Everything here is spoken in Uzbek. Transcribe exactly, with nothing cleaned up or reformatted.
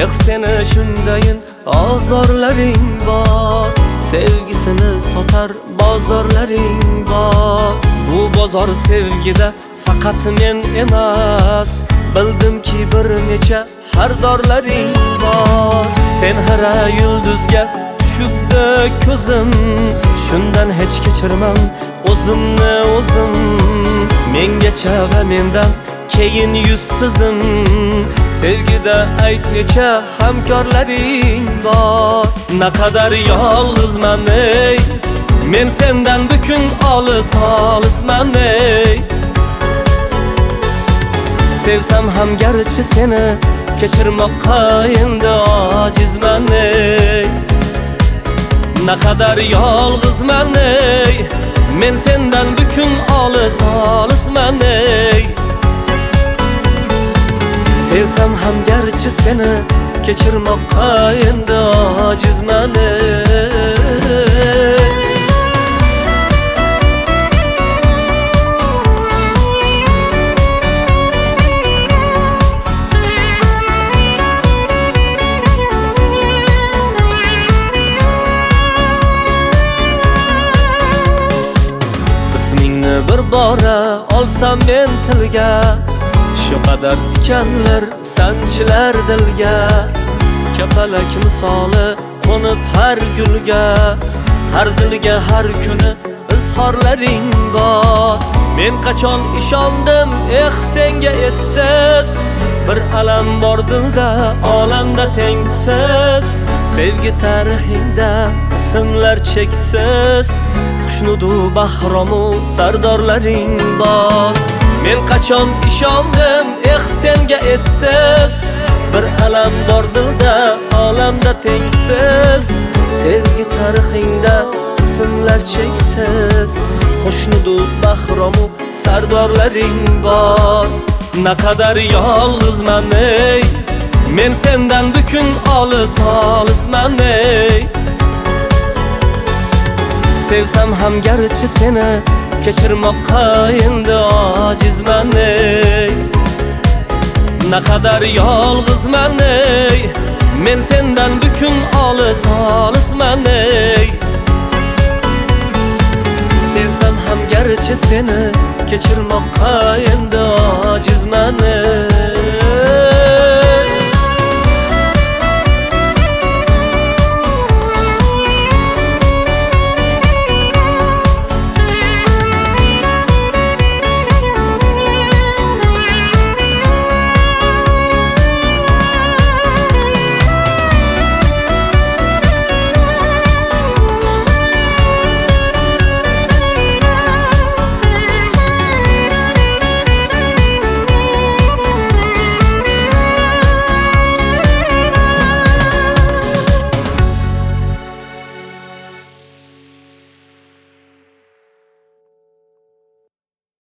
Eh seni shundayin azorlaring bor, sevgisini sotar bozorlaring bor. Bu bozor sevgida faqat men emas, bildimki bir necha xaridorlaring bor. Sen hara yulduzga tushibdi ko'zim, shundan hech kechirmam o'zimni o'zim. Mengacha va mendan keyin yuzsizim, sevgida ayt necha hamkorlaring bor. Naqadar yolg'izman ey, men sendan bukun olis olisman ey. Sevsam ham garchi seni kechirmoqqa endi ojizman ey. Naqadar yolg'izman ey, men sendan bukun olis olisman ey. Sevsam ham garchi seni kechirmoqqa endi ojizman ey. Bir bora olsam men tilga, shu qadar tikanlar sanchilar dilga. Kapalak misoli qo'nib har gulga, har dilga har kuni izhorlaring bor. Men qachon ishondim eh senga essiz, bir alam bor dilda olamda tengsiz. Sevgi tarixingda ismlar cheksiz, xushnudu bahromu sardorlaring bor. Men qachon ishondim eh senga essiz, bir alam bor dilda olamda tengsiz. Sevgi tarixingda ismlar cheksiz, xushnudu bahromu sardorlaring bor. Naqadar yolg'izman ey, men sendan bukun olis olisman ey. Sevsam ham garchi seni kechirmoqqa endi ojizman ey. Naqadar yolg'izman ey, men sendan bukun olis olisman ey. Sevsam ham garchi seni kechirmoqqa endi ojizman ey.